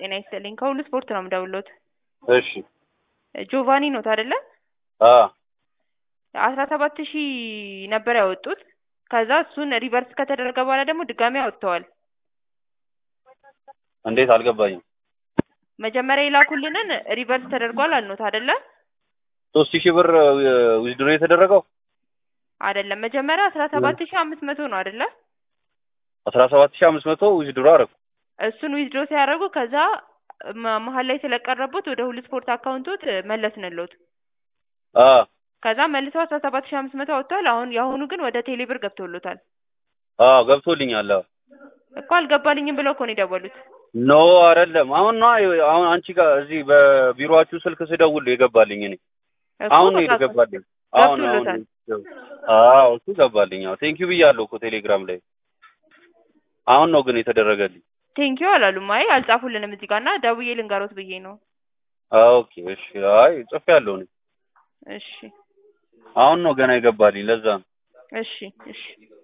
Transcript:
ጤና ይስጥልኝ ከሁሉ ስፖርት ነው የምደውልዎት። እሺ ጆቫኒ ኖት አይደለ? አ 17000 ነበር ያወጡት። ከዛ እሱን ሪቨርስ ከተደረገ በኋላ ደግሞ ድጋሚ አወጥተዋል። እንዴት አልገባኝም። መጀመሪያ የላኩልንን ሪቨርስ ተደርጓል አልኖት አይደለ? 3000 ብር ዊዝድሮ የተደረገው አይደለም መጀመሪያ 17500 ነው አይደለ? 17500 ዊዝድሮ አደረኩ። እሱን ዊዝድሮ ሲያደርጉ ከዛ መሀል ላይ ስለቀረቡት ወደ ሁሉ ስፖርት አካውንቶት መለስንልዎት። አ ከዛ መልሰው 17500 አወጥተዋል። አሁን ያሁኑ ግን ወደ ቴሌብር ገብቶሎታል ገብቶልኛል። እኮ አልገባልኝም ብለው እኮ ነው የደወሉት። ኖ አይደለም አሁን አንቺ ጋር እዚህ በቢሮአችሁ ስልክ ስደውል የገባልኝ እኔ አሁን ነው የገባልኝ። አሁን እሱ ገባልኝ። ቴንክ ዩ ብያለሁ እኮ ቴሌግራም ላይ። አሁን ነው ግን የተደረገልኝ። ቴንክ ዩ አላሉም። አይ አልጻፉልንም እዚህ ጋርና ደውዬ ልንገሮት ብዬ ነው። ኦኬ እሺ። አይ ጽፌያለሁ እኔ። እሺ አሁን ነው ገና የገባልኝ ለዛ ነው። እሺ እሺ